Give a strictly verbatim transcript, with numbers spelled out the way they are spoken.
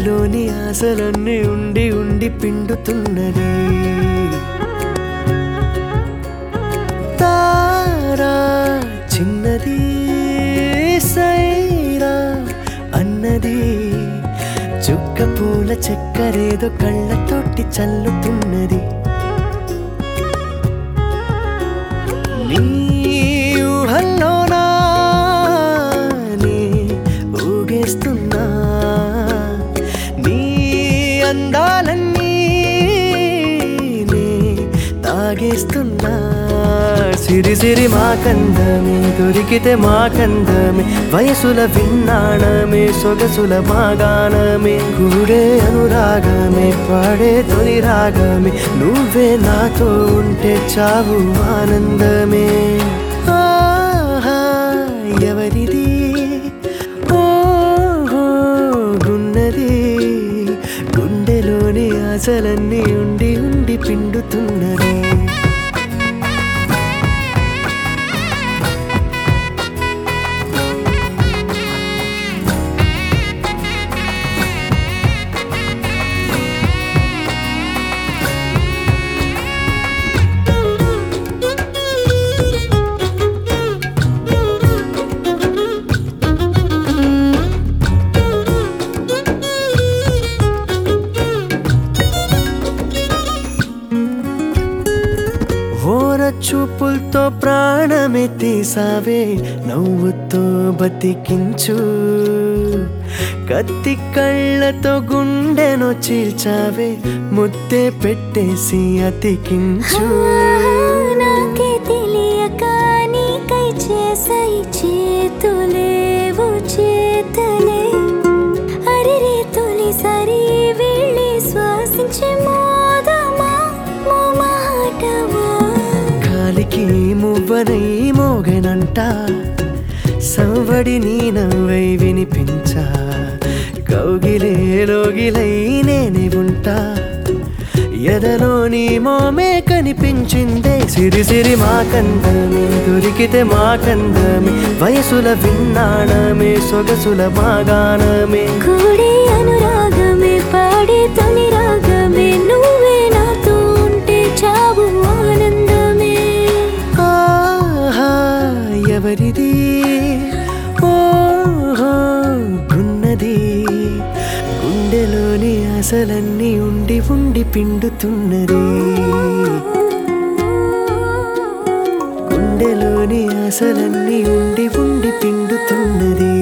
గుండెలోని ఆశలన్నీ ఉండి ఉండి పిండుతున్నది తారా చిన్నది సైరా అన్నది చుక్క పూల చక్కరేదో కళ్ళతోటి చల్లుతున్నది నీ ఊహల్లోనా నీ ఊగేస్తున్నా నీ అందాలన్నీ నే తాగేస్తున్నా సిరి సిరి మా కందమే దొరికితే మా కందమే వయసుల విన్నాణమే సొగసుల మాగానమే కూడే అనురాగమే పాడే తొలి రాగమే నువ్వే నాతో ఉంటే చావు ఆనందమే ఆహా ఎవరిది ఓహో గున్నది గుండెలోని ఆశలన్నీ ఉండి ఉండి పిండుతున్నది చూపులతో ప్రాణమే తీసావే నవ్వుతో బతికించు కత్తి కళ్ళతో గుండెను చీల్చావే ముద్దే పెట్టేసి అతికించు నాకే తెలియక నీకై చేసై చేతులేవు చేతలే అరిరే తొలిసారి వెళ్ళి శ్వాసించే మోదమా మాటమా గాలికి మువ్వనై మోగనంట సవ్వడి నీ నవ్వై వినిపించా కౌగిలే లోగిలై నేనే ఉంటా ఎదలో నీ మోమే కనిపించిందే సిరి సిరి మా కందమే దొరికితే మా కందమే వయసుల విన్నాణమే సొగసుల మాగానమే కూడే అనురాగమే పాడే తొలి రాగమే నువ్వే నాతో ఉంటే చావు ఆనందమే ఆహా ఎవరిది ఓహో గున్నది గుండెలోని ఆశలన్నీ ఉండి ఉండి పిండుతున్నది గుండెలోని ఆశలన్నీ ఉండి ఉండి పిండుతున్నది